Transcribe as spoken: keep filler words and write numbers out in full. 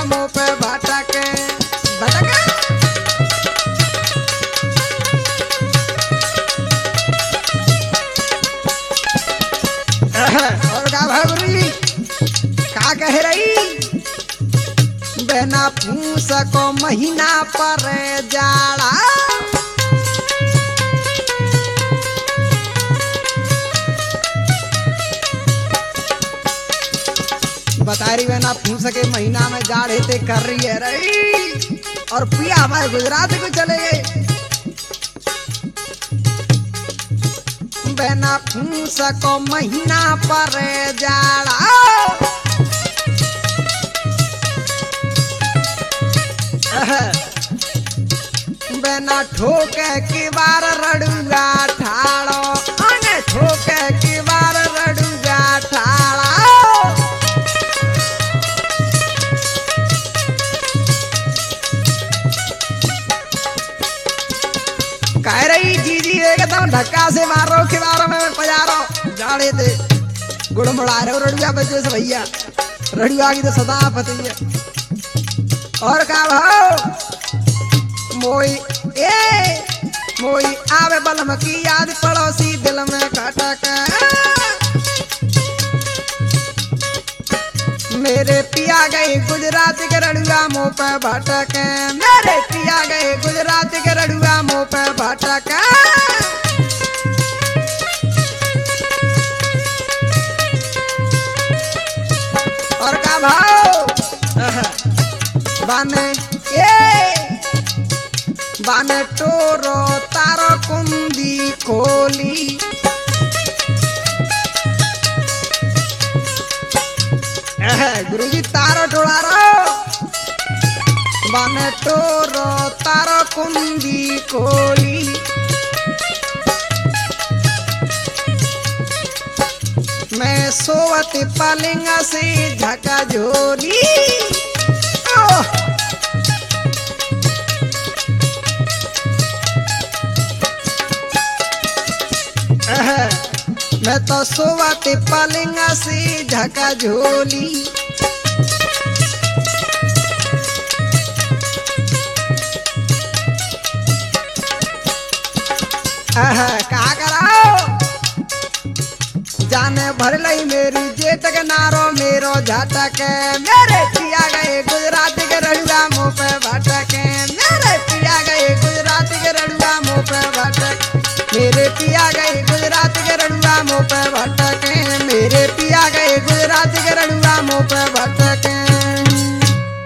रड़ुआ मुँह पे भटके भटके। और का भाई का कह रही बिना फूस को महीना पर जाड़ा बता रही बिना फूस के महीना में जाड़े ते कर रही है रही। और पिया हमारे गुजरात को चले गए बिना फूस को महीना पर जाड़ा बिना ठोके की बार रड़ुआ ठाड़ो अने ठोके की बार रड़ुआ ठाड़ा। कह रही जी जी एकदम धक्का से मारो खिलारो में पजारो जाड़े दे गुड़ मुड़ा रहे रड़ुआ बच्चे से भैया रड़ुआ की तो सदा पति है। और का भाव मोई ए मोई आवे बलम की याद पड़ोसी दिल में खटक मेरे पिया गए गुजरात के रड़ुआ मुँह पे भटक मेरे पिया गए गुजरात के रड़ुआ मुँह पे भटक। और का भाव बाने ए बाने टोरो तारो कुंदी खोली गुरुजी तारो टोड़ा रो बाने टोरो तारो कुंदी खोली मैं सोवत पलिंगा से झका झोली। मैं तो सोवत पलिंगा से झका झोली कहा कराओ जाने भर लई मेरी जेठ के नारो मेरो झटक मेरे पिया गए गुजरात के रड़ुआ मुँह पे भटके मेरे पिया गए गुजरात के रड़ुआ मुँह पे भटक मेरे पिया गए गुजरात के रड़ुआ मुँह पे भटके मेरे पिया गए गुजरात के रड़ुआ मुँह पे भटके।